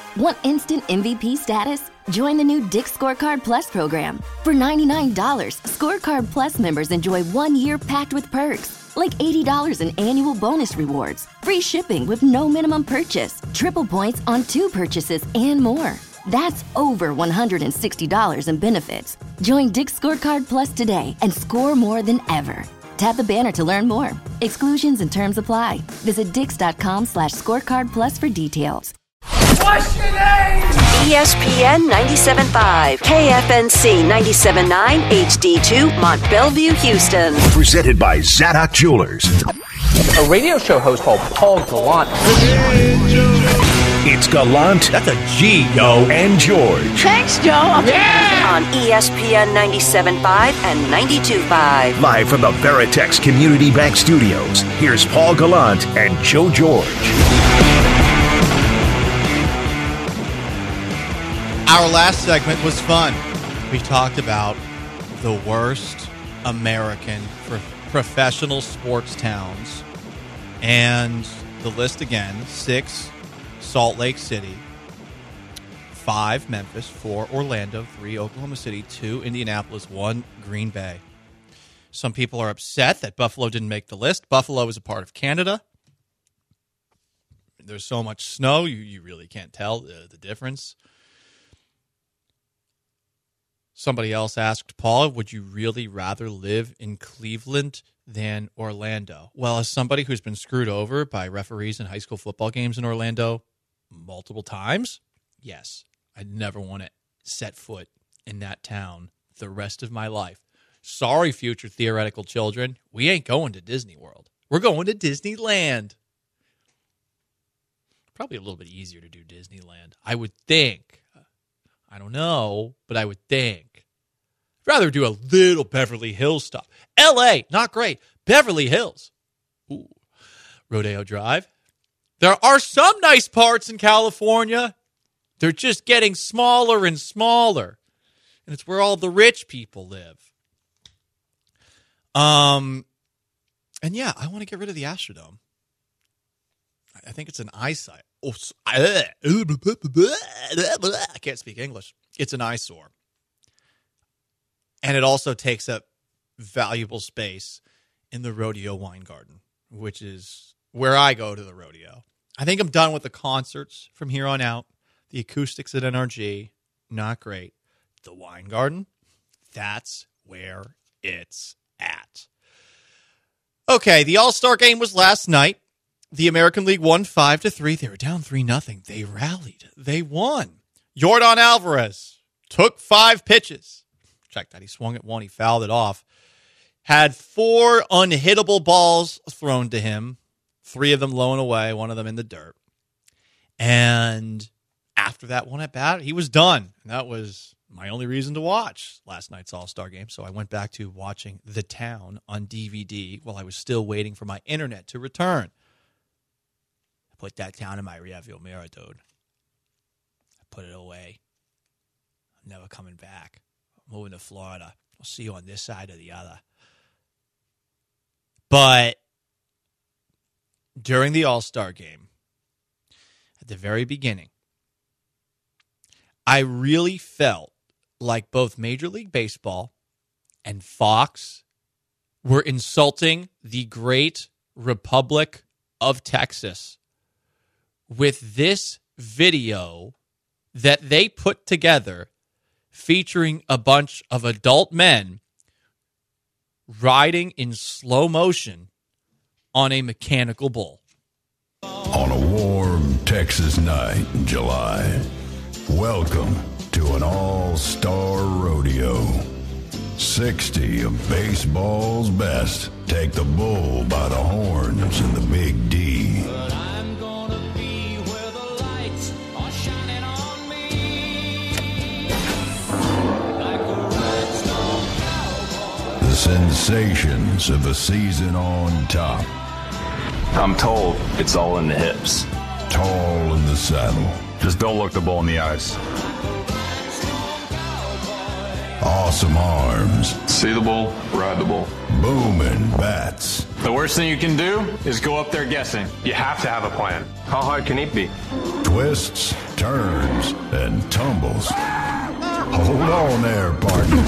Want instant MVP status? Join the new Dick's Scorecard Plus program. For $99, Scorecard Plus members enjoy 1 year packed with perks, like $80 in annual bonus rewards, free shipping with no minimum purchase, triple points on 2 purchases, and more. That's over $160 in benefits. Join Dick's Scorecard Plus today and score more than ever. Tap the banner to learn more. Exclusions and terms apply. Visit dix.com/scorecard plus for details. What's your name? ESPN 97.5, KFNC 97.9, HD2, Mont Bellevue, Houston. Presented by Zadok Jewelers. A radio show host called Paul Gallant. It's Gallant. That's a G, yo. And George. Thanks, Joe. Yeah! On ESPN 97.5 and 92.5. Live from the Veritex Community Bank Studios, here's Paul Gallant and Joe George. Our last segment was fun. We talked about the worst American professional sports towns. And the list again, 6 Salt Lake City, 5 Memphis, 4 Orlando, 3 Oklahoma City, 2 Indianapolis, 1 Green Bay. Some people are upset that Buffalo didn't make the list. Buffalo is a part of Canada. There's so much snow, you really can't tell the difference. Somebody else asked, Paul, would you really rather live in Cleveland than Orlando? Well, as somebody who's been screwed over by referees in high school football games in Orlando multiple times, yes, I'd never want to set foot in that town the rest of my life. Sorry, future theoretical children, we ain't going to Disney World. We're going to Disneyland. Probably a little bit easier to do Disneyland, I would think. I don't know, but I would think. I'd rather do a little Beverly Hills stuff. L.A., not great. Beverly Hills. Ooh. Rodeo Drive. There are some nice parts in California. They're just getting smaller and smaller. And it's where all the rich people live. And yeah, I want to get rid of the Astrodome. I think it's an eyesight. Oh, I can't speak English. It's an eyesore. And it also takes up valuable space in the Rodeo Wine Garden, which is where I go to the rodeo. I think I'm done with the concerts from here on out. The acoustics at NRG, not great. The Wine Garden, that's where it's at. Okay, the All-Star game was last night. The American League won 5-3. They were down 3-0. They rallied. They won. Yordan Alvarez took 5 pitches. Check that. He swung at 1. He fouled it off. Had 4 unhittable balls thrown to him. 3 of them low and away. 1 of them in the dirt. And after that one at bat, he was done. And that was my only reason to watch last night's All-Star game. So I went back to watching The Town on DVD while I was still waiting for my internet to return. Put that town in my rearview mirror, dude. I put it away. I'm never coming back. I'm moving to Florida. I'll see you on this side or the other. But during the All-Star game, at the very beginning, I really felt like both Major League Baseball and Fox were insulting the great Republic of Texas with this video that they put together featuring a bunch of adult men riding in slow motion on a mechanical bull. On a warm Texas night in July, welcome to an all-star rodeo. 60 of baseball's best take the bull by the horns in the Big D. The sensations of a season on top. I'm told it's all in the hips. Tall in the saddle. Just don't look the bull in the eyes. Awesome arms. See the bull, ride the bull. Booming bats. The worst thing you can do is go up there guessing. You have to have a plan. How hard can it be? Twists, turns, and tumbles. Hold on there, partner.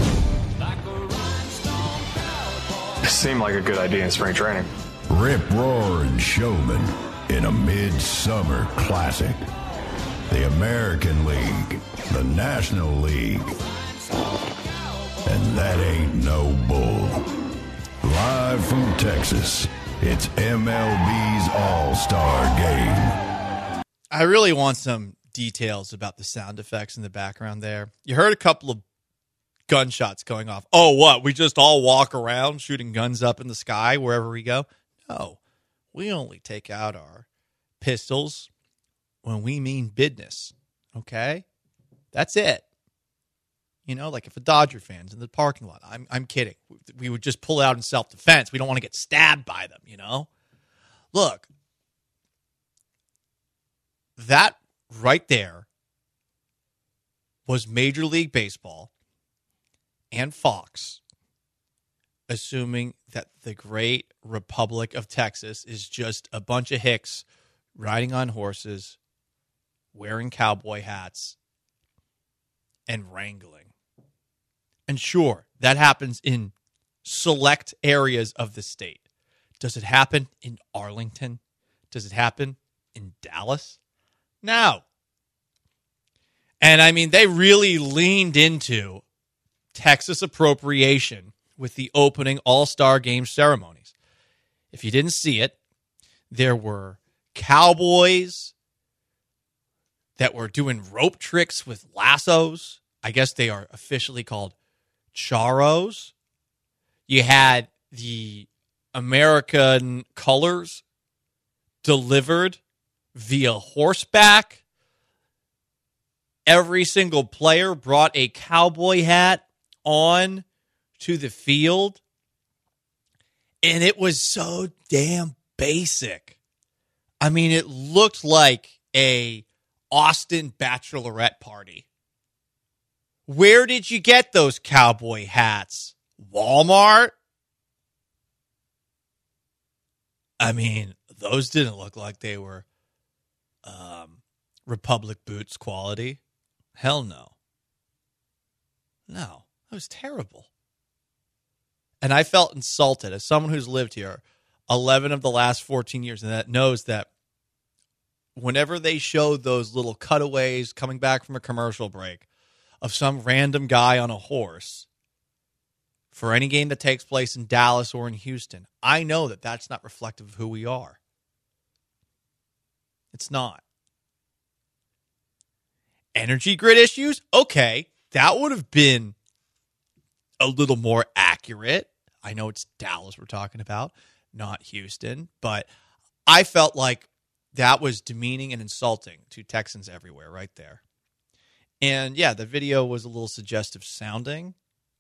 It seemed like a good idea in spring training. Rip-roaring showman in a midsummer classic. The American League, the National League, and that ain't no bull. Live from Texas, it's MLB's All-Star Game. I really want some details about the sound effects in the background there. You heard a couple of gunshots going off. Oh, what? We just all walk around shooting guns up in the sky wherever we go? No. We only take out our pistols when we mean business. Okay? That's it. You know, like if a Dodger fan's in the parking lot, I'm kidding. We would just pull out in self-defense. We don't want to get stabbed by them, you know? Look, that right there was Major League Baseball and Fox assuming that the great Republic of Texas is just a bunch of hicks riding on horses, wearing cowboy hats, and wrangling. And sure, that happens in select areas of the state. Does it happen in Arlington? Does it happen in Dallas? No. And I mean, they really leaned into Texas appropriation with the opening All-Star Game ceremonies. If you didn't see it, there were cowboys that were doing rope tricks with lassos. I guess they are officially called charros. You had the American colors delivered via horseback. Every single player brought a cowboy hat on to the field. And it was so damn basic. I mean, it looked like a Austin bachelorette party. Where did you get those cowboy hats? Walmart? I mean, those didn't look like they were Republic Boots quality. Hell no. No, that was terrible. And I felt insulted as someone who's lived here 11 of the last 14 years and that knows that whenever they showed those little cutaways coming back from a commercial break of some random guy on a horse for any game that takes place in Dallas or in Houston, I know that that's not reflective of who we are. It's not. Energy grid issues? Okay, that would have been a little more accurate. I know it's Dallas we're talking about, not Houston, but I felt like that was demeaning and insulting to Texans everywhere right there. And yeah, the video was a little suggestive sounding.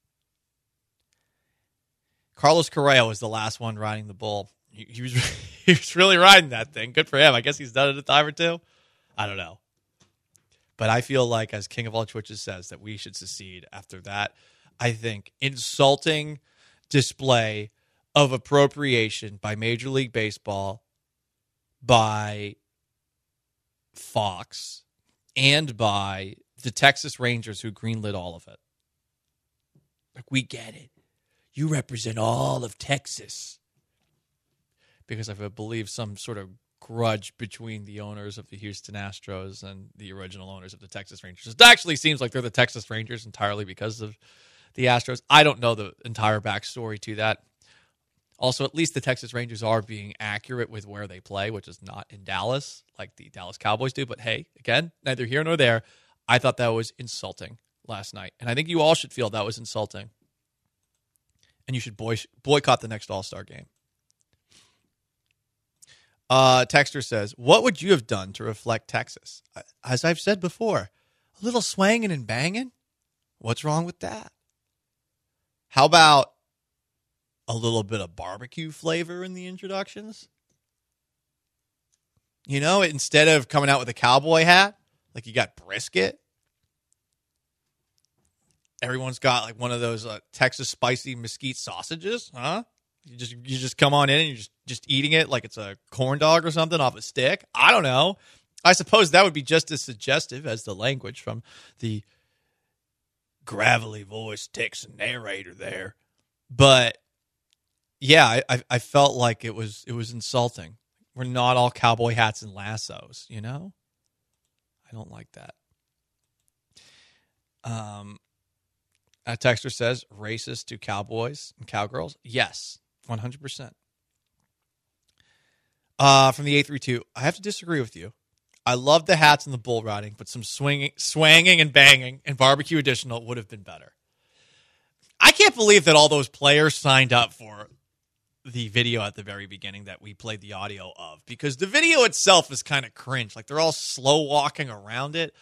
Carlos Correa was the last one riding the bull. He was really riding that thing. Good for him. I guess he's done it a time or two. I don't know. But I feel like, as King of All Twitches says, that we should secede after that. I think insulting display of appropriation by Major League Baseball, by Fox, and by the Texas Rangers who greenlit all of it. Like, we get it. You represent all of Texas. Because I believe some sort of grudge between the owners of the Houston Astros and the original owners of the Texas Rangers. It actually seems like they're the Texas Rangers entirely because of the Astros. I don't know the entire backstory to that. Also, at least the Texas Rangers are being accurate with where they play, which is not in Dallas like the Dallas Cowboys do. But hey, again, neither here nor there. I thought that was insulting last night. And I think you all should feel that was insulting. And you should boycott the next All-Star game. Texter says, what would you have done to reflect Texas? As I've said before, a little swanging and banging. What's wrong with that? How about a little bit of barbecue flavor in the introductions? You know, instead of coming out with a cowboy hat, like you got brisket. Everyone's got like one of those Texas spicy mesquite sausages, huh? You just come on in and you're just eating it like it's a corn dog or something off a stick. I don't know. I suppose that would be just as suggestive as the language from the gravelly voiced Texan narrator there. But yeah, I felt like it was insulting. We're not all cowboy hats and lassos, you know? I don't like that. A texter says, racist to cowboys and cowgirls? Yes, 100%. From the 832, I have to disagree with you. I love the hats and the bull riding, but some swanging and banging and barbecue additional would have been better. I can't believe that all those players signed up for the video at the very beginning that we played the audio of, because the video itself is kind of cringe. Like, they're all slow walking around it.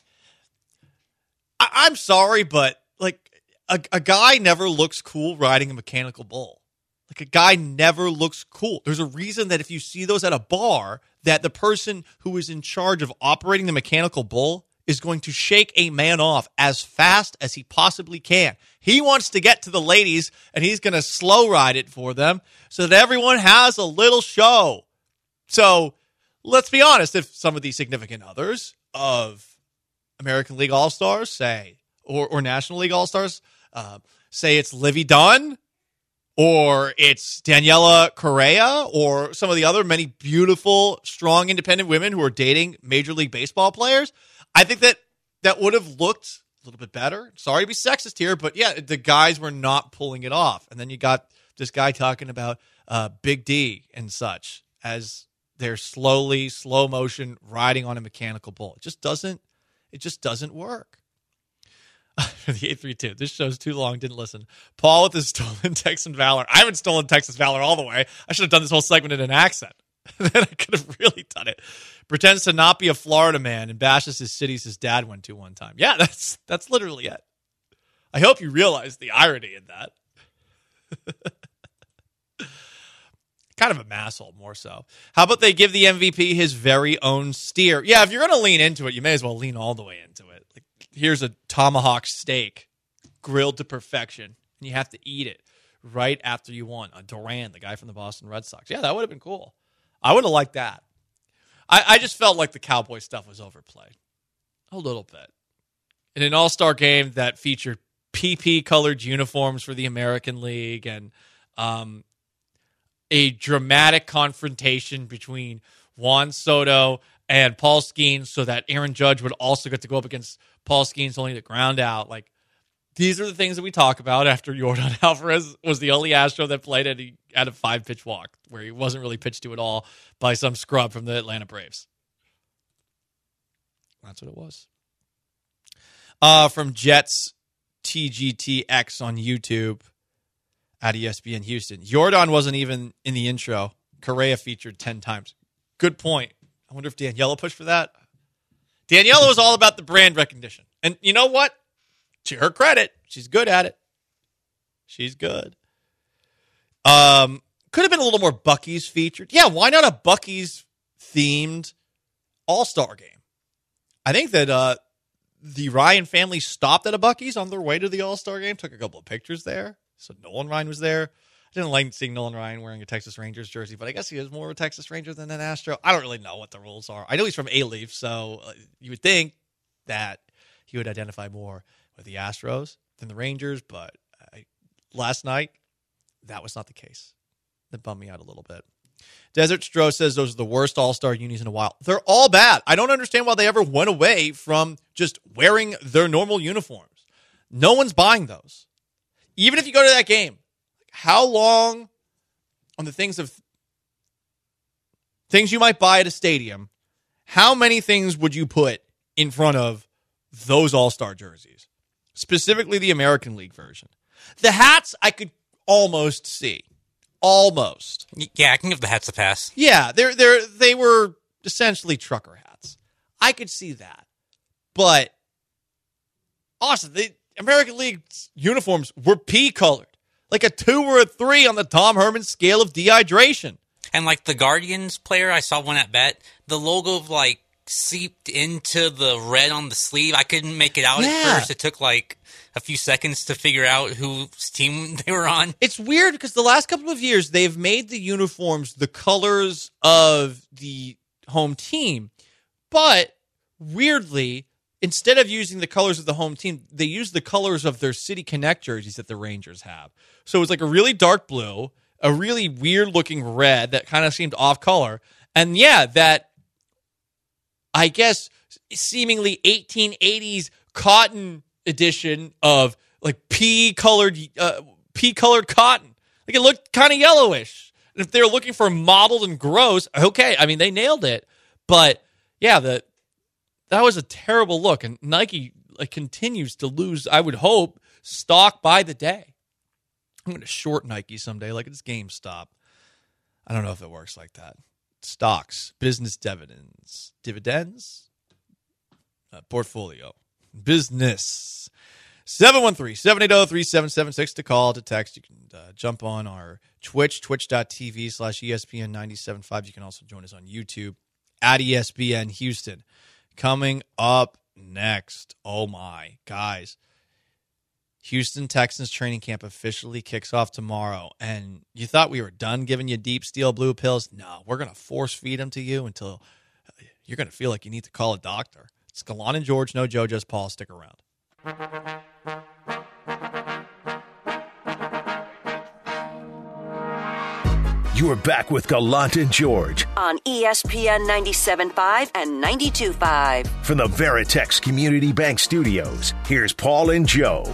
I'm sorry, but like a guy never looks cool riding a mechanical bull. Like, a guy never looks cool. There's a reason that if you see those at a bar, that the person who is in charge of operating the mechanical bull is going to shake a man off as fast as he possibly can. He wants to get to the ladies, and he's going to slow ride it for them so that everyone has a little show. So let's be honest, if some of the significant others of American League All-Stars say, or National League All-Stars, say it's Livy Dunn, or it's Daniela Correa, or some of the other many beautiful, strong, independent women who are dating Major League Baseball players, I think that would have looked a little bit better. Sorry to be sexist here, but yeah, the guys were not pulling it off. And then you got this guy talking about Big D and such as they're slow motion riding on a mechanical bull. It just doesn't work. For the 832, this show's too long, didn't listen. Paul with his stolen Texan Valor. I haven't stolen Texas Valor all the way. I should have done this whole segment in an accent. Then I could have really done it. Pretends to not be a Florida man and bashes his cities his dad went to one time. Yeah, that's literally it. I hope you realize the irony in that. Kind of a masshole, more so. How about they give the MVP his very own steer? Yeah, if you're going to lean into it, you may as well lean all the way into it. Like, here's a tomahawk steak grilled to perfection, and you have to eat it right after you won. Duran, the guy from the Boston Red Sox. Yeah, that would have been cool. I would have liked that. I just felt like the Cowboy stuff was overplayed. A little bit. In an all-star game that featured PP-colored uniforms for the American League and a dramatic confrontation between Juan Soto and Paul Skeens so that Aaron Judge would also get to go up against Paul Skeens only to ground out. Like, these are the things that we talk about after Yordan Alvarez was the only Astro that played and he had a 5-pitch walk where he wasn't really pitched to at all by some scrub from the Atlanta Braves. That's what it was. From Jets TGTX on YouTube at ESPN Houston. Yordan wasn't even in the intro. Correa featured 10 times. Good point. I wonder if Daniela pushed for that. Daniela was all about the brand recognition. And you know what? To her credit, she's good at it. She's good. Could have been a little more Buc-ee's featured. Yeah, why not a Buc-ee's themed all-star game? I think that the Ryan family stopped at a Buc-ee's on their way to the all-star game, took a couple of pictures there. So Nolan Ryan was there. I didn't like seeing Nolan Ryan wearing a Texas Rangers jersey, but I guess he is more of a Texas Ranger than an Astro. I don't really know what the rules are. I know he's from A-Leaf, so you would think that he would identify more with the Astros than the Rangers, but last night, that was not the case. That bummed me out a little bit. Desert Stro says those are the worst all-star unis in a while. They're all bad. I don't understand why they ever went away from just wearing their normal uniforms. No one's buying those. Even if you go to that game, how long on the things you might buy at a stadium, how many things would you put in front of those all-star jerseys? Specifically the American League version. The hats I could almost see. Almost. Yeah, I can give the hats a pass. Yeah, they were essentially trucker hats. I could see that. But Austin, the American League uniforms were pea-colored. Like a 2 or a 3 on the Tom Herman scale of dehydration. And like the Guardians player, I saw one at bat, the logo like seeped into the red on the sleeve. I couldn't make it out at first. It took like a few seconds to figure out whose team they were on. It's weird because the last couple of years, they've made the uniforms the colors of the home team, But weirdly, instead of using the colors of the home team, they used the colors of their City Connect jerseys that the Rangers have. So it was like a really dark blue, a really weird-looking red that kind of seemed off-color. And yeah, that, I guess, seemingly 1880s cotton edition of like pea-colored cotton. Like it looked kind of yellowish. And if they were looking for mottled and gross, okay, I mean, they nailed it. But yeah, that was a terrible look. And Nike continues to lose, I would hope, stock by the day. I'm going to short Nike someday, like it's GameStop. I don't know if it works like that. Stocks, business dividends, portfolio, business. 713-780-3776 to call, to text. You can jump on our Twitch, twitch.tv/ESPN975. You can also join us on YouTube at ESPN Houston. Coming up next, oh my, guys, Houston Texans training camp officially kicks off tomorrow, and you thought we were done giving you deep steel blue pills? No, we're going to force feed them to you until you're going to feel like you need to call a doctor. It's Gallant and George, no Joe, just Paul. Stick around. You are back with Gallant and George on ESPN 97.5 and 92.5. from the Veritex Community Bank Studios. Here's Paul and Joe.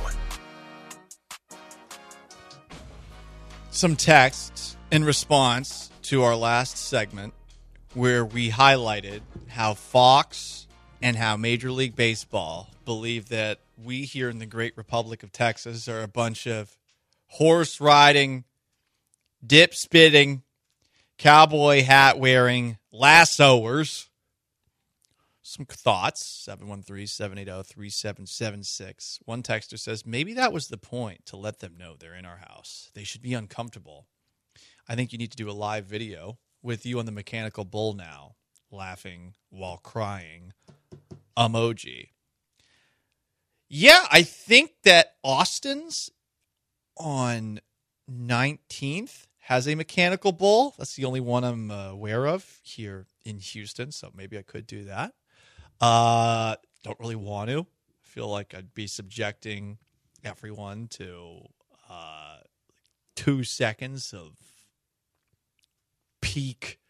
Some texts in response to our last segment where we highlighted how Fox and how Major League Baseball believe that we here in the great Republic of Texas are a bunch of horse riding, dip spitting, cowboy hat wearing lassoers. Some thoughts, 713-780-3776. One texter says, maybe that was the point, to let them know they're in our house. They should be uncomfortable. I think you need to do a live video with you on the mechanical bull now, laughing while crying emoji. Yeah, I think that Austin's on 19th has a mechanical bull. That's the only one I'm aware of here in Houston, so maybe I could do that. Don't really want to. I feel like I'd be subjecting everyone to 2 seconds of peak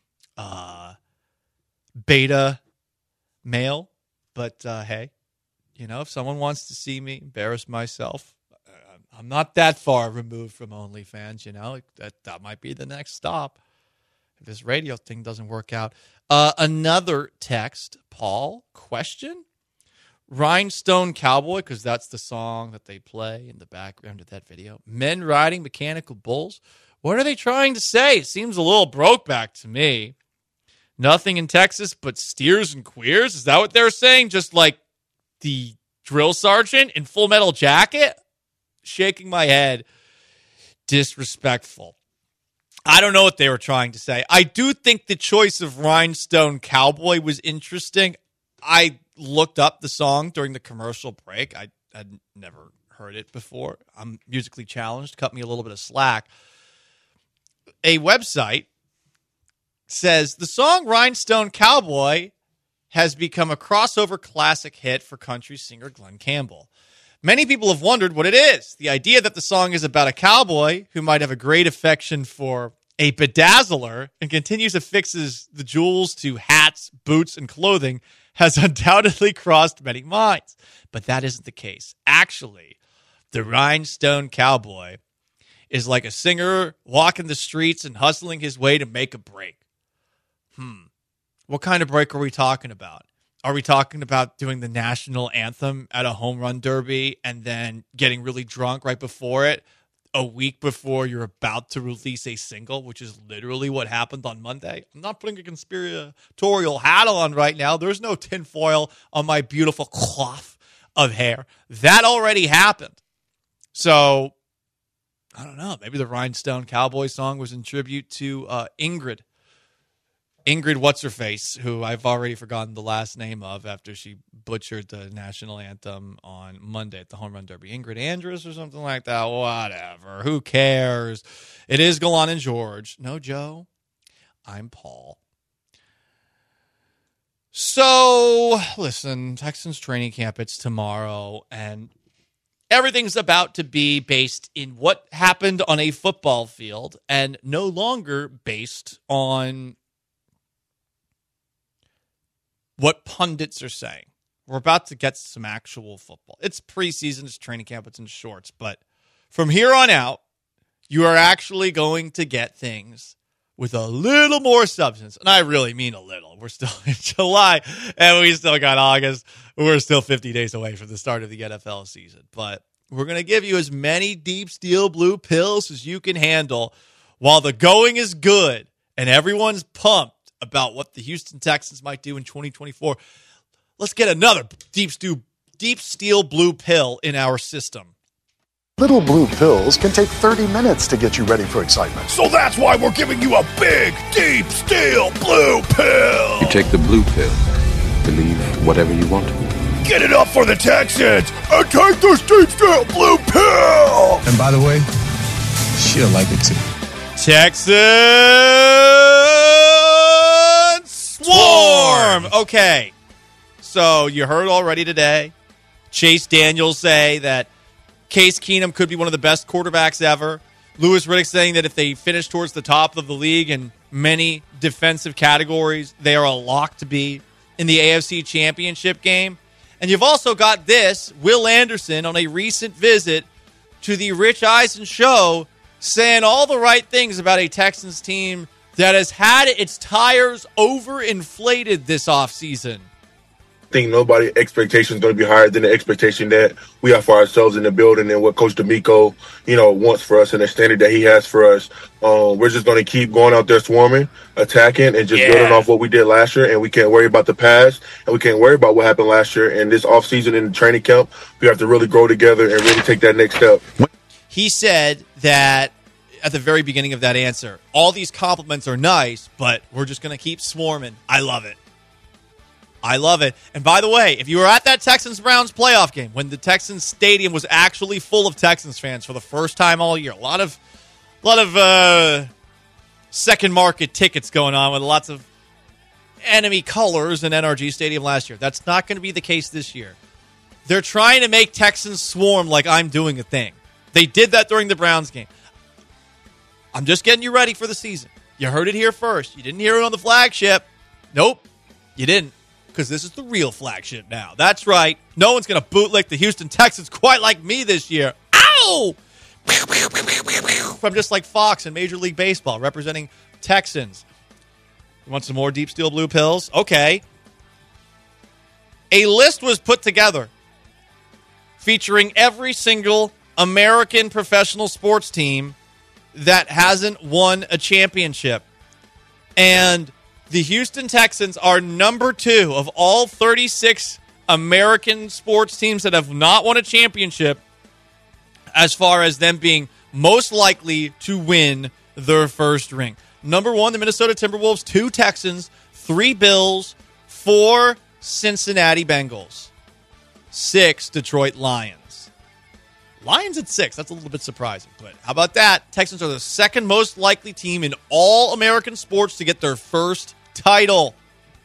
beta male. But hey, if someone wants to see me embarrass myself, I'm not that far removed from OnlyFans, that might be the next stop if this radio thing doesn't work out. Another text, Paul, question? Rhinestone Cowboy, because that's the song that they play in the background of that video. Men riding mechanical bulls. What are they trying to say? It seems a little Brokeback to me. Nothing in Texas but steers and queers? Is that what they're saying? Just like the drill sergeant in Full Metal Jacket? Shaking my head. Disrespectful. I don't know what they were trying to say. I do think the choice of Rhinestone Cowboy was interesting. I looked up the song during the commercial break. I had never heard it before. I'm musically challenged. Cut me a little bit of slack. A website says the song Rhinestone Cowboy has become a crossover classic hit for country singer Glenn Campbell. Many people have wondered what it is. The idea that the song is about a cowboy who might have a great affection for a bedazzler and continues affixes the jewels to hats, boots, and clothing has undoubtedly crossed many minds. But that isn't the case. Actually, the Rhinestone Cowboy is like a singer walking the streets and hustling his way to make a break. What kind of break are we talking about? Are we talking about doing the national anthem at a home run derby and then getting really drunk right before it, a week before you're about to release a single, which is literally what happened on Monday? I'm not putting a conspiratorial hat on right now. There's no tinfoil on my beautiful cloth of hair. That already happened. So, I don't know. Maybe the Rhinestone Cowboy song was in tribute to Ingrid. Ingrid What's-Her-Face, who I've already forgotten the last name of after she butchered the national anthem on Monday at the Home Run Derby. Ingrid Andress or something like that. Whatever. Who cares? It is Gallant and George. No, Joe. I'm Paul. So, listen, Texans training camp, it's tomorrow, and everything's about to be based in what happened on a football field and no longer based on what pundits are saying. We're about to get some actual football. It's preseason, it's training camp, it's in shorts, but from here on out, you are actually going to get things with a little more substance. And I really mean a little. We're still in July, and we still got August. We're still 50 days away from the start of the NFL season. But we're going to give you as many Deep Steel Blue pills as you can handle while the going is good and everyone's pumped about what the Houston Texans might do in 2024. Let's get another Deep Steel Blue pill in our system. Little blue pills can take 30 minutes to get you ready for excitement. So that's why we're giving you a big, deep steel blue pill. You take the blue pill. Believe whatever you want to. Get it up for the Texans and take this deep steel blue pill. And by the way, she'll like it too. Texans Swarm! Okay, so you heard already today Chase Daniels say that Case Keenum could be one of the best quarterbacks ever. Louis Riddick saying that if they finish towards the top of the league in many defensive categories, they are a lock to be in the AFC Championship game. And you've also got this, Will Anderson on a recent visit to the Rich Eisen show saying all the right things about a Texans team that has had its tires overinflated this offseason. I think nobody's expectation is going to be higher than the expectation that we have for ourselves in the building and what Coach D'Amico, wants for us and the standard that he has for us. We're just going to keep going out there swarming, attacking, and just building off what we did last year. And we can't worry about the past, and we can't worry about what happened last year. And this offseason in the training camp, we have to really grow together and really take that next step. He said that at the very beginning of that answer, all these compliments are nice, but we're just going to keep swarming. I love it. I love it. And by the way, if you were at that Texans-Browns playoff game when the Texans stadium was actually full of Texans fans for the first time all year, a lot of second market tickets going on with lots of enemy colors in NRG Stadium last year. That's not going to be the case this year. They're trying to make Texans swarm like I'm doing a thing. They did that during the Browns game. I'm just getting you ready for the season. You heard it here first. You didn't hear it on the flagship. Nope, you didn't. Because this is the real flagship now. That's right. No one's going to bootlick the Houston Texans quite like me this year. Ow! I'm just like Fox in Major League Baseball, representing Texans. You want some more Deep Steel Blue pills? Okay. A list was put together featuring every single American professional sports team that hasn't won a championship. And the Houston Texans are number 2 of all 36 American sports teams that have not won a championship as far as them being most likely to win their first ring. Number 1, the Minnesota Timberwolves, 2 Texans, 3 Bills, 4 Cincinnati Bengals, 6 Detroit Lions. Lions at 6. That's a little bit surprising. But how about that? Texans are the second most likely team in all American sports to get their first title.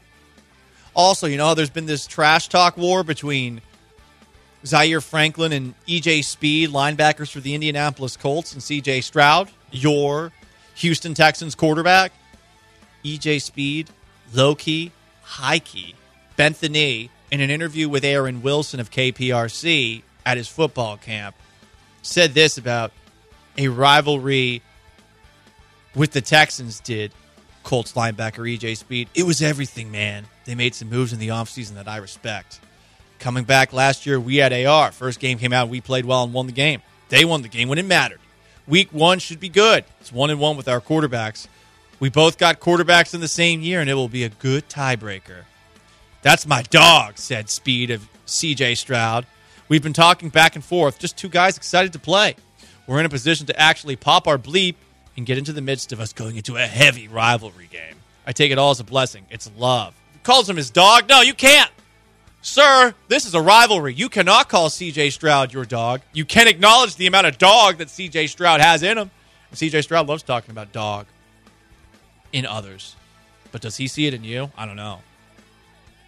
Also, there's been this trash talk war between Zaire Franklin and E.J. Speed, linebackers for the Indianapolis Colts, and C.J. Stroud, your Houston Texans quarterback. E.J. Speed, low-key, high-key, bent the knee in an interview with Aaron Wilson of KPRC at his football camp. Said this about a rivalry with the Texans did Colts linebacker E.J. Speed. It was everything, man. They made some moves in the offseason that I respect. Coming back last year, we had AR. First game came out, we played well and won the game. They won the game when it mattered. Week 1 should be good. It's 1-1 with our quarterbacks. We both got quarterbacks in the same year, and it will be a good tiebreaker. That's my dog, said Speed of C.J. Stroud. We've been talking back and forth, just 2 guys excited to play. We're in a position to actually pop our bleep and get into the midst of us going into a heavy rivalry game. I take it all as a blessing. It's love. He calls him his dog. No, you can't. Sir, this is a rivalry. You cannot call C.J. Stroud your dog. You can acknowledge the amount of dog that C.J. Stroud has in him. And C.J. Stroud loves talking about dog in others. But does he see it in you? I don't know.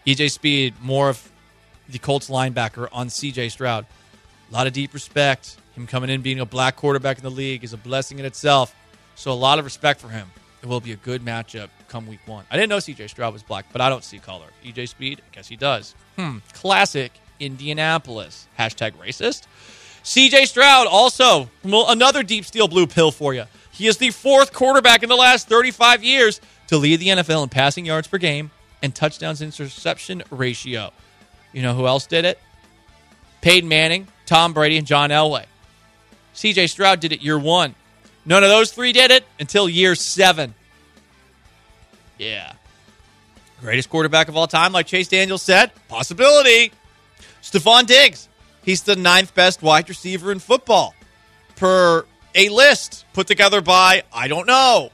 EJ Speed, more of the Colts linebacker on CJ Stroud. A lot of deep respect. Him coming in, being a black quarterback in the league is a blessing in itself. So a lot of respect for him. It will be a good matchup come week 1. I didn't know CJ Stroud was black, but I don't see color. EJ Speed, I guess he does. Classic Indianapolis. Hashtag racist. CJ Stroud, also another deep steel blue pill for you. He is the 4th quarterback in the last 35 years to lead the NFL in passing yards per game and touchdowns interception ratio. You know who else did it? Peyton Manning, Tom Brady, and John Elway. CJ Stroud did it year 1. None of those 3 did it until year 7. Yeah. Greatest quarterback of all time, like Chase Daniels said. Possibility. Stephon Diggs. He's the 9th best wide receiver in football. Per a list put together by, I don't know.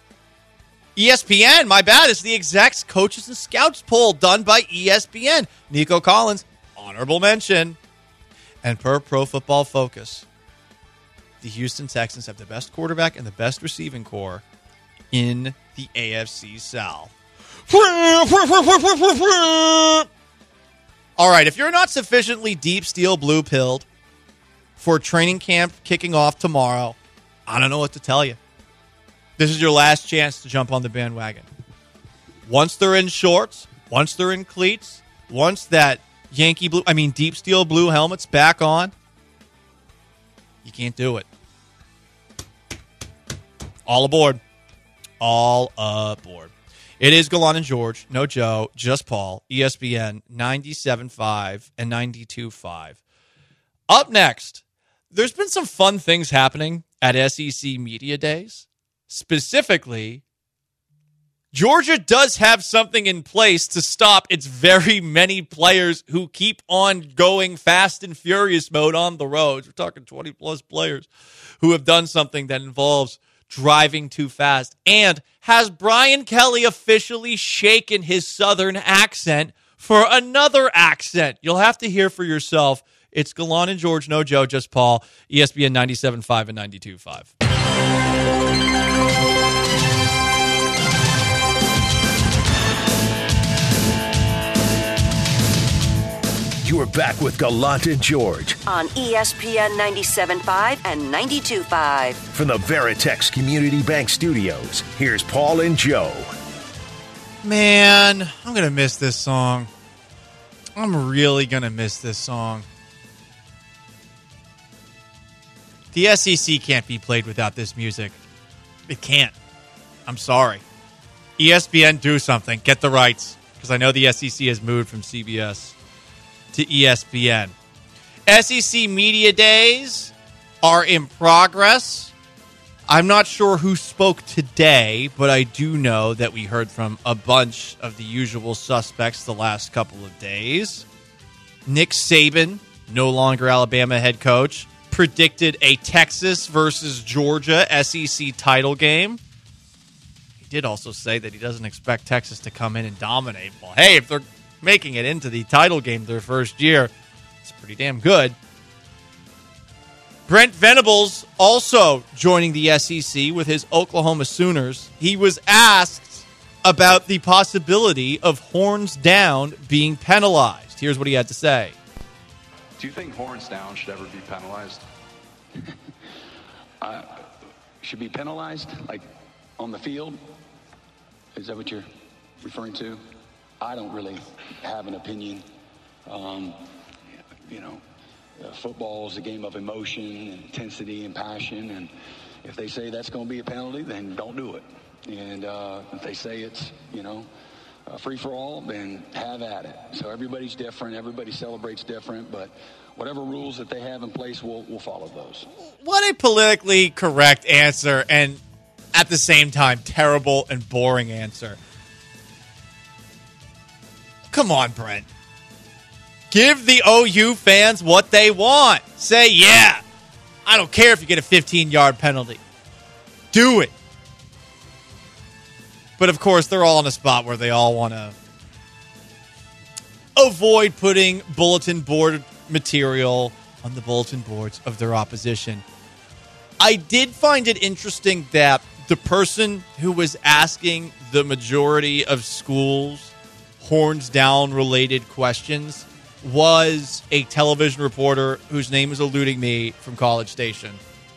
ESPN, my bad. It's the execs, coaches, and scouts poll done by ESPN. Nico Collins, honorable mention. And per Pro Football Focus, the Houston Texans have the best quarterback and the best receiving core in the AFC South. All right, if you're not sufficiently deep steel blue pilled for training camp kicking off tomorrow, I don't know what to tell you. This is your last chance to jump on the bandwagon. Once they're in shorts, once they're in cleats, once that deep steel blue helmet's back on, you can't do it. All aboard. All aboard. It is Gallant and George. No Joe, just Paul. ESPN 97.5 and 92.5. Up next, there's been some fun things happening at SEC Media Days. Specifically, Georgia does have something in place to stop its very many players who keep on going fast and furious mode on the roads. We're talking 20-plus players who have done something that involves driving too fast. And has Brian Kelly officially shaken his Southern accent for another accent? You'll have to hear for yourself. It's Gallant and George, no Joe, just Paul. ESPN 97.5 and 92.5. You are back with Gallant and George on ESPN 97.5 and 92.5. From the Veritex Community Bank Studios, here's Paul and Joe. Man, I'm going to miss this song. I'm really going to miss this song. The SEC can't be played without this music. It can't. I'm sorry. ESPN, do something. Get the rights. Because I know the SEC has moved from CBS to ESPN. SEC Media Days are in progress. I'm not sure who spoke today, but I do know that we heard from a bunch of the usual suspects the last couple of days. Nick Saban, no longer Alabama head coach, predicted a Texas versus Georgia SEC title game. He did also say that he doesn't expect Texas to come in and dominate. Well, hey, if they're making it into the title game their first year, it's pretty damn good. Brent Venables also joining the SEC with his Oklahoma Sooners. He was asked about the possibility of horns down being penalized. Here's what he had to say. Do you think horns down should ever be penalized? Should be penalized, like on the field? Is that what you're referring to? I don't really have an opinion. Football is a game of emotion and intensity and passion, and if they say that's going to be a penalty, then don't do it. And if they say it's, free for all, then have at it. So everybody's different. Everybody celebrates different, but whatever rules that they have in place, we'll follow those. What a politically correct answer, and at the same time, terrible and boring answer. Come on, Brent. Give the OU fans what they want. Say, yeah, I don't care if you get a 15-yard penalty. Do it. But, of course, they're all in a spot where they all want to avoid putting bulletin board material on the bulletin boards of their opposition. I did find it interesting that the person who was asking the majority of schools horns down related questions was a television reporter whose name is eluding me from College Station.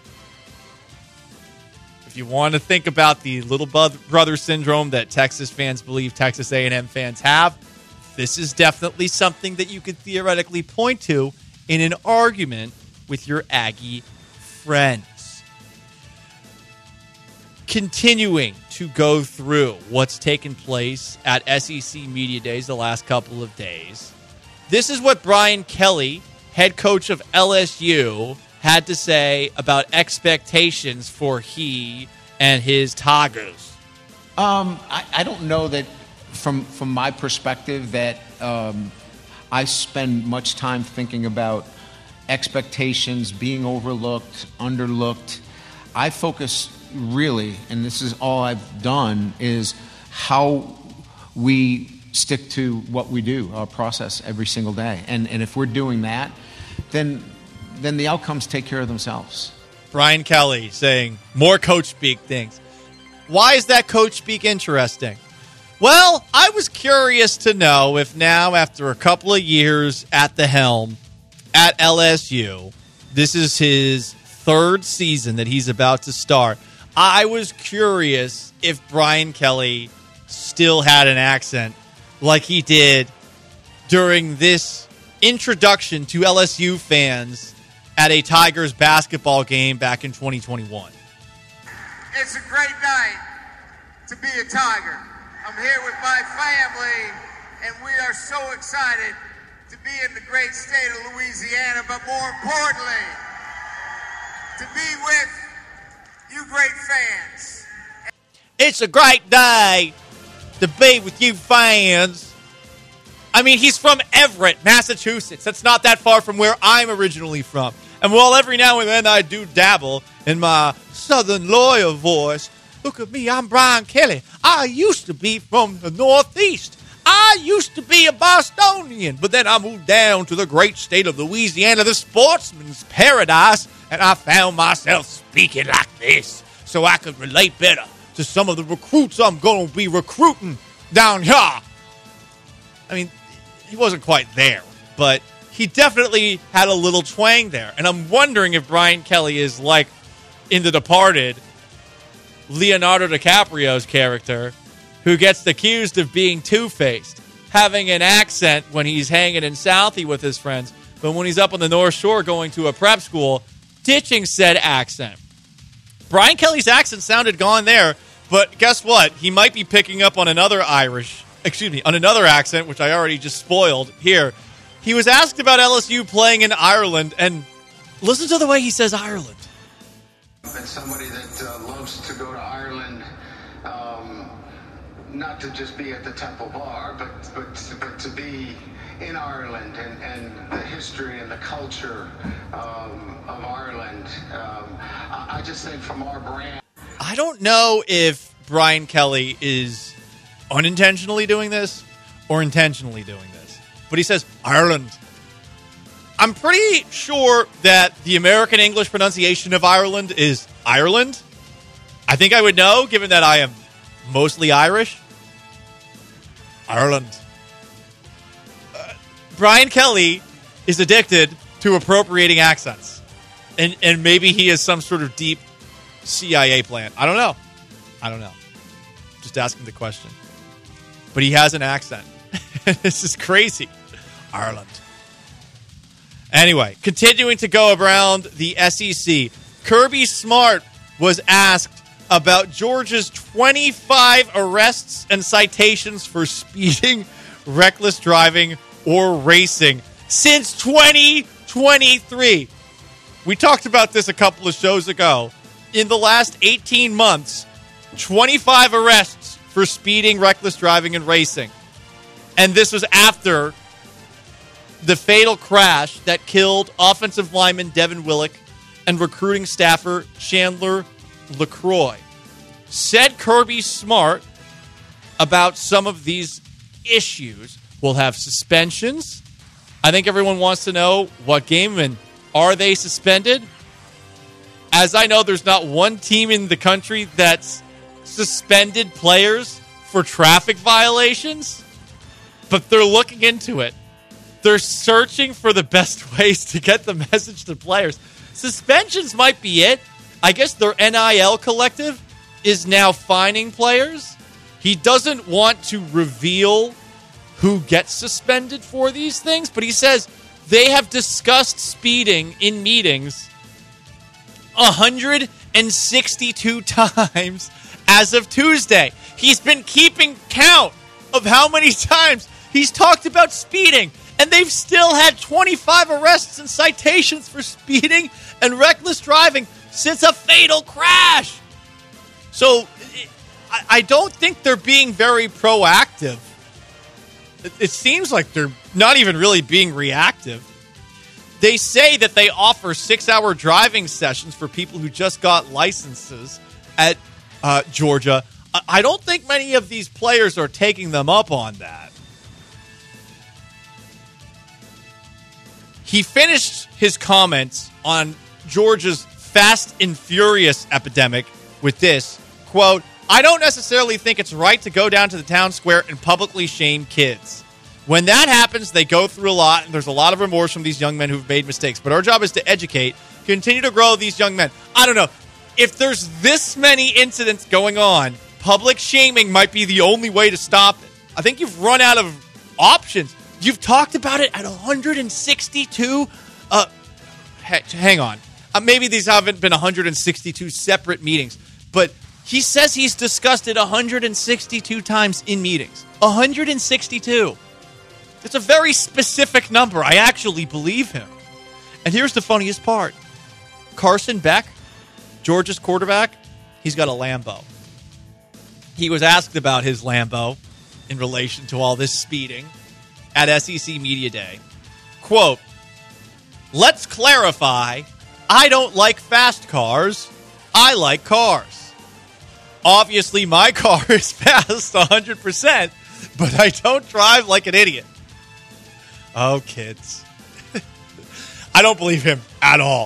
If you want to think about the little brother syndrome that Texas fans believe Texas A&M fans have, this is definitely something that you could theoretically point to in an argument with your Aggie friends. Continuing to go through what's taken place at SEC Media Days the last couple of days, this is what Brian Kelly, head coach of LSU, had to say about expectations for he and his Tigers. I don't know that from my perspective that I spend much time thinking about expectations being overlooked, underlooked. I focus really, and this is all I've done, is how we stick to what we do, our process every single day. And if we're doing that, then the outcomes take care of themselves. Brian Kelly saying more coach speak things. Why is that coach speak interesting? Well, I was curious to know if now, after a couple of years at the helm at LSU, this is his third season that he's about to start. I was curious if Brian Kelly still had an accent like he did during this introduction to LSU fans at a Tigers basketball game back in 2021. It's a great night to be a Tiger. I'm here with my family, and we are so excited to be in the great state of Louisiana, but more importantly, to be with you great fans. It's a great day to be with you fans. I mean, he's from Everett, Massachusetts. That's not that far from where I'm originally from. And while every now and then I do dabble in my southern lawyer voice, look at me, I'm Brian Kelly. I used to be from the Northeast. I used to be a Bostonian, but then I moved down to the great state of Louisiana, the sportsman's paradise, and I found myself speaking like this so I could relate better to some of the recruits I'm going to be recruiting down here. I mean, he wasn't quite there, but he definitely had a little twang there. And I'm wondering if Brian Kelly is like in The Departed, Leonardo DiCaprio's character, who gets accused of being two-faced, having an accent when he's hanging in Southie with his friends, but when he's up on the North Shore going to a prep school, ditching said accent. Brian Kelly's accent sounded gone there, but guess what? He might be picking up on another accent, which I already just spoiled here. He was asked about LSU playing in Ireland, and listen to the way he says Ireland. And somebody that loves to go to Ireland, not to just be at the Temple Bar, but to be in Ireland and the history and the culture of Ireland. I just think from our brand. I don't know if Brian Kelly is unintentionally doing this or intentionally doing this, but he says Ireland. I'm pretty sure that the American English pronunciation of Ireland is Ireland. I think I would know, given that I am mostly Irish. Ireland. Brian Kelly is addicted to appropriating accents. And maybe he has some sort of deep CIA plan. I don't know. Just asking the question. But he has an accent. This is crazy. Ireland. Anyway, continuing to go around the SEC, Kirby Smart was asked about Georgia's 25 arrests and citations for speeding, reckless driving, or racing since 2023. We talked about this a couple of shows ago. In the last 18 months, 25 arrests for speeding, reckless driving, and racing. And this was after the fatal crash that killed offensive lineman Devin Willock and recruiting staffer Chandler LaCroix. Said Kirby Smart about some of these issues. We'll have suspensions. I think everyone wants to know what game and are they suspended? As I know, there's not one team in the country that's suspended players for traffic violations. but they're looking into it. They're searching for the best ways to get the message to players. Suspensions might be it. I guess their NIL collective is now fining players. He doesn't want to reveal who gets suspended for these things, but he says they have discussed speeding in meetings 162 times as of Tuesday. He's been keeping count of how many times he's talked about speeding, and they've still had 25 arrests and citations for speeding and reckless driving since a fatal crash. So I don't think they're being very proactive. It seems like they're not even really being reactive. They say that they offer 6-hour driving sessions for people who just got licenses at Georgia. I don't think many of these players are taking them up on that. He finished his comments on Georgia's Fast and Furious epidemic with this, quote, I don't necessarily think it's right to go down to the town square and publicly shame kids. When that happens, they go through a lot, and there's a lot of remorse from these young men who've made mistakes. But our job is to educate, continue to grow these young men. I don't know. If there's this many incidents going on, public shaming might be the only way to stop it. I think you've run out of options. You've talked about it at 162. Hang on. Maybe these haven't been 162 separate meetings, but he says he's discussed it 162 times in meetings. 162. It's a very specific number. I actually believe him. And here's the funniest part. Carson Beck, Georgia's quarterback, he's got a Lambo. He was asked about his Lambo in relation to all this speeding at SEC Media Day. Quote, let's clarify, I don't like fast cars. I like cars. Obviously, my car is fast 100%, but I don't drive like an idiot. Oh, kids. I don't believe him at all.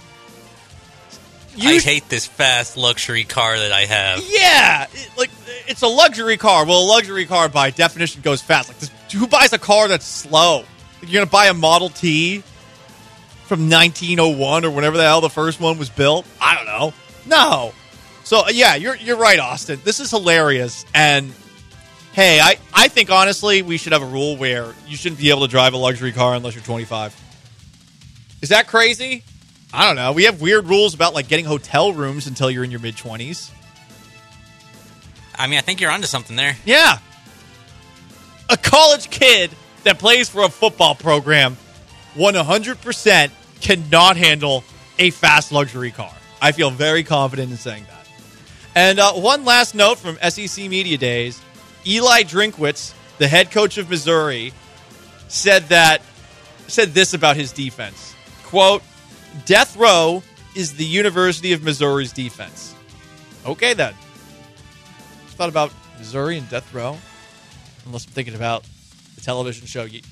I hate this fast luxury car that I have. Yeah, it's a luxury car. Well, a luxury car by definition goes fast. Like, who buys a car that's slow? You're going to buy a Model T from 1901 or whenever the hell the first one was built? I don't know. No. So, yeah, you're right, Austin. This is hilarious. And, hey, I think, honestly, we should have a rule where you shouldn't be able to drive a luxury car unless you're 25. Is that crazy? I don't know. We have weird rules about, like, getting hotel rooms until you're in your mid-20s. I mean, I think you're onto something there. Yeah. A college kid that plays for a football program 100% cannot handle a fast luxury car. I feel very confident in saying that. And one last note from SEC Media Days. Eli Drinkwitz, the head coach of Missouri, said this about his defense. Quote, death row is the University of Missouri's defense. Okay, then. Thought about Missouri and death row? Unless I'm thinking about the television show with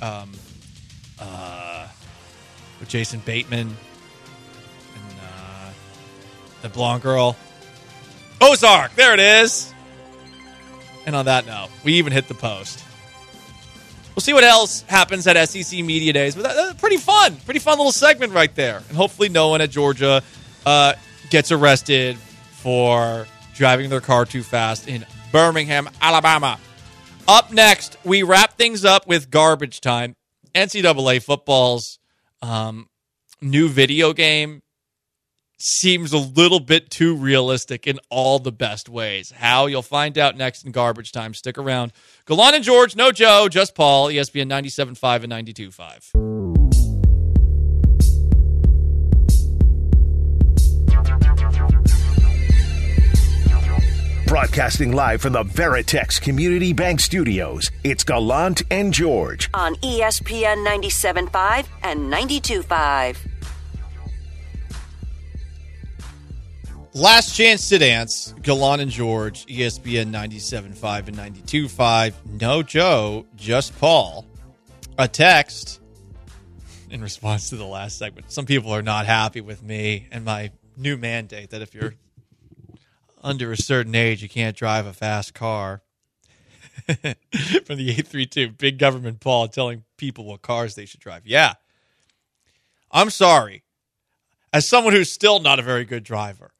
Jason Bateman and the blonde girl. Ozark! There it is! And on that note, we even hit the post. We'll see what else happens at SEC Media Days. But that's pretty fun little segment right there. And hopefully no one at Georgia gets arrested for driving their car too fast in Birmingham, Alabama. Up next, we wrap things up with Garbage Time. NCAA football's new video game seems a little bit too realistic in all the best ways. How? You'll find out next in Garbage Time. Stick around. Gallant and George, no Joe, just Paul, ESPN 97.5 and 92.5. Broadcasting live from the Veritex Community Bank Studios, it's Gallant and George. On ESPN 97.5 and 92.5. Last chance to dance. Gallant and George, ESPN 97.5 and 92.5. No Joe, just Paul. A text in response to the last segment. Some people are not happy with me and my new mandate that if you're under a certain age, you can't drive a fast car. From the 832, Big Government Paul telling people what cars they should drive. Yeah. I'm sorry. As someone who's still not a very good driver,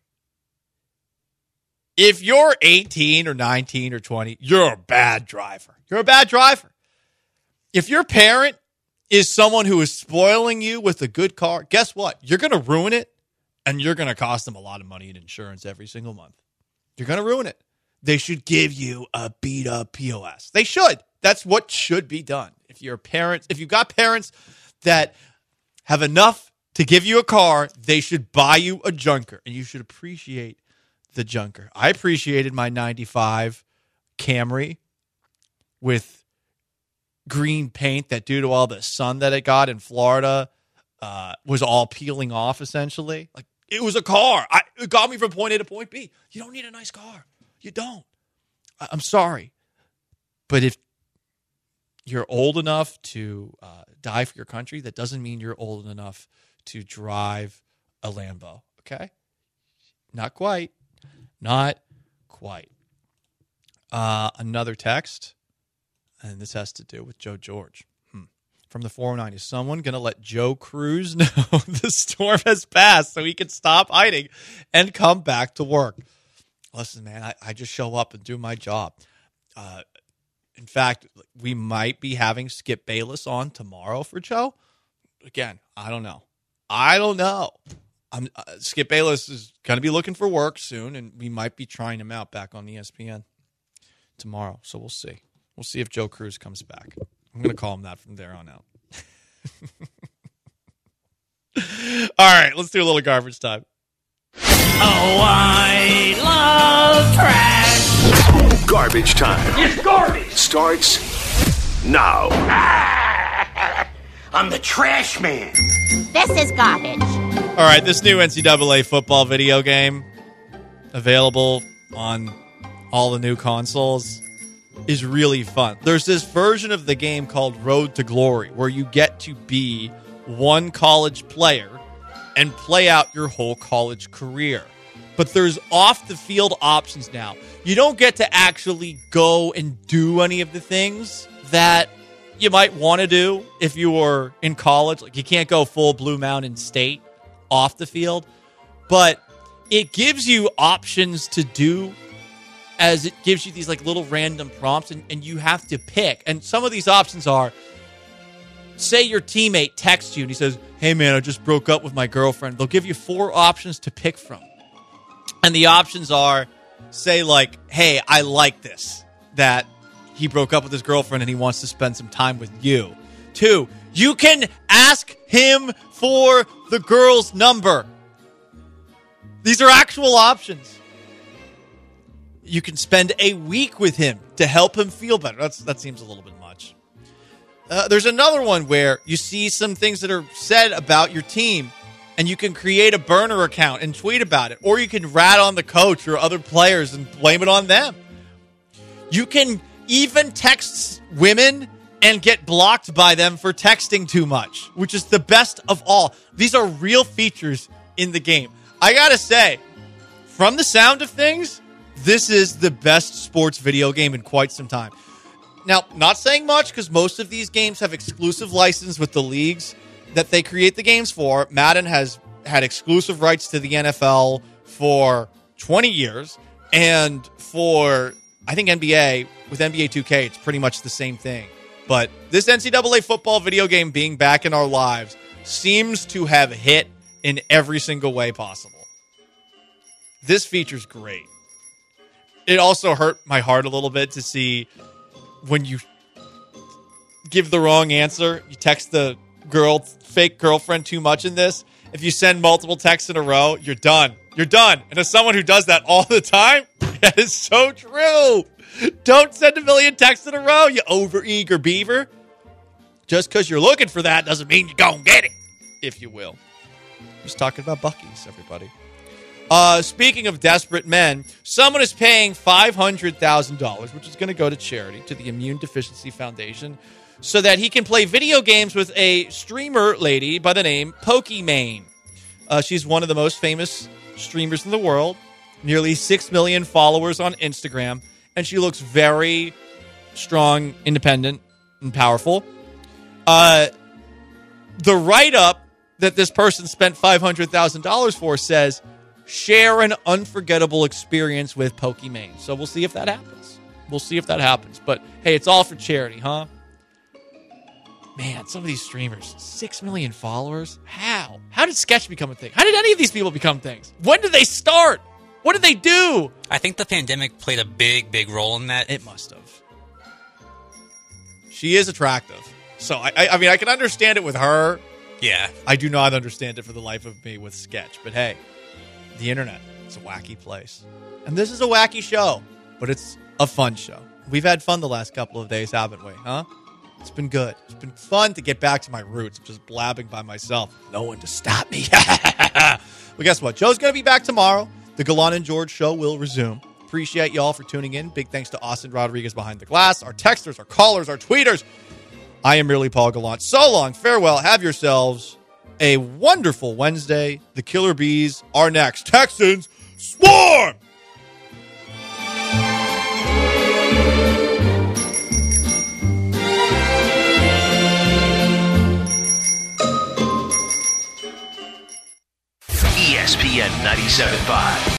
if you're 18 or 19 or 20, you're a bad driver. You're a bad driver. If your parent is someone who is spoiling you with a good car, guess what? You're going to ruin it, and you're going to cost them a lot of money in insurance every single month. You're going to ruin it. They should give you a beat-up POS. They should. That's what should be done. If you've got parents that have enough to give you a car, they should buy you a junker, and you should appreciate the junker. I appreciated my 95 Camry with green paint that, due to all the sun that it got in Florida, was all peeling off, essentially. Like, it was a car. It got me from point A to point B. You don't need a nice car. You don't. I'm sorry. But if you're old enough to die for your country, that doesn't mean you're old enough to drive a Lambo, okay? Not quite. Not quite. Another text, and this has to do with Joe George. From the 409, is someone going to let Joe Cruz know the storm has passed so he can stop hiding and come back to work? Listen, man, I just show up and do my job. In fact, we might be having Skip Bayless on tomorrow for Joe. Again, I don't know. Skip Bayless is going to be looking for work soon, and we might be trying him out back on ESPN tomorrow. So we'll see. We'll see if Joe Cruz comes back. I'm going to call him that from there on out. All right, let's do a little garbage time. Oh, I love trash. Garbage time. It's garbage. Starts now. I'm the trash man. This is garbage. All right, this new NCAA football video game, available on all the new consoles, is really fun. There's this version of the game called Road to Glory, where you get to be one college player and play out your whole college career. But there's off-the-field options now. You don't get to actually go and do any of the things that you might want to do if you were in college. Like, you can't go full Blue Mountain State off the field. But it gives you options to do, as it gives you these like little random prompts, and you have to pick. And some of these options are, say your teammate texts you and he says, "Hey man, I just broke up with my girlfriend." They'll give you 4 options to pick from. And the options are, say like, "Hey, I like this, that he broke up with his girlfriend and he wants to spend some time with you." 2, you can ask him for the girl's number. These are actual options. You can spend a week with him to help him feel better. That seems a little bit much. There's another one where you see some things that are said about your team, and you can create a burner account and tweet about it. Or you can rat on the coach or other players and blame it on them. You can even text women and get blocked by them for texting too much, which is the best of all. These are real features in the game. I gotta say, from the sound of things, this is the best sports video game in quite some time. Now, not saying much, because most of these games have exclusive license with the leagues that they create the games for. Madden has had exclusive rights to the NFL for 20 years. And for, I think, NBA, with NBA 2K, it's pretty much the same thing. But this NCAA football video game being back in our lives seems to have hit in every single way possible. This feature's great. It also hurt my heart a little bit to see when you give the wrong answer, you text the fake girlfriend too much in this. If you send multiple texts in a row, you're done. You're done. And as someone who does that all the time, that is so true. Don't send a million texts in a row, you overeager beaver. Just because you're looking for that doesn't mean you're going to get it, if you will. I'm just talking about Buc-ee's, everybody. Speaking of desperate men, someone is paying $500,000, which is going to go to charity, to the Immune Deficiency Foundation, so that he can play video games with a streamer lady by the name Pokimane. She's one of the most famous streamers in the world, nearly 6 million followers on Instagram, and she looks very strong, independent, and powerful. The write-up that this person spent $500,000 for says, share an unforgettable experience with Pokimane. So we'll see if that happens. But, hey, it's all for charity, huh? Man, some of these streamers, 6 million followers. How? How did Sketch become a thing? How did any of these people become things? When did they start? What did they do? I think the pandemic played a big role in that. It must have. She is attractive. So, I mean, I can understand it with her. Yeah. I do not understand it for the life of me with Sketch. But, hey, the internet, it's a wacky place. And this is a wacky show, but it's a fun show. We've had fun the last couple of days, haven't we, huh? It's been good. It's been fun to get back to my roots. I'm just blabbing by myself. No one to stop me. Well, guess what? Joe's going to be back tomorrow. The Gallant and George show will resume. Appreciate y'all for tuning in. Big thanks to Austin Rodriguez behind the glass, our texters, our callers, our tweeters. I am merely Paul Gallant. So long. Farewell. Have yourselves a wonderful Wednesday. The Killer Bees are next. Texans, swarm! ESPN 97.5.